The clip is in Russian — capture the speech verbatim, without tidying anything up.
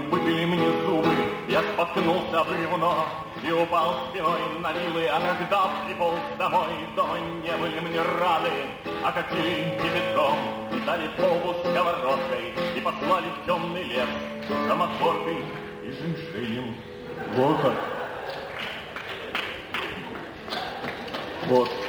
выбили мне зубы, я споткнулся об бревно и упал спиной на вилы, а когда приполз домой, дома не были мне рады, а катили кипятком, и дали пову сковородкой, и послали в темный лес за махоркой и женьшенем. Вот как. Вот.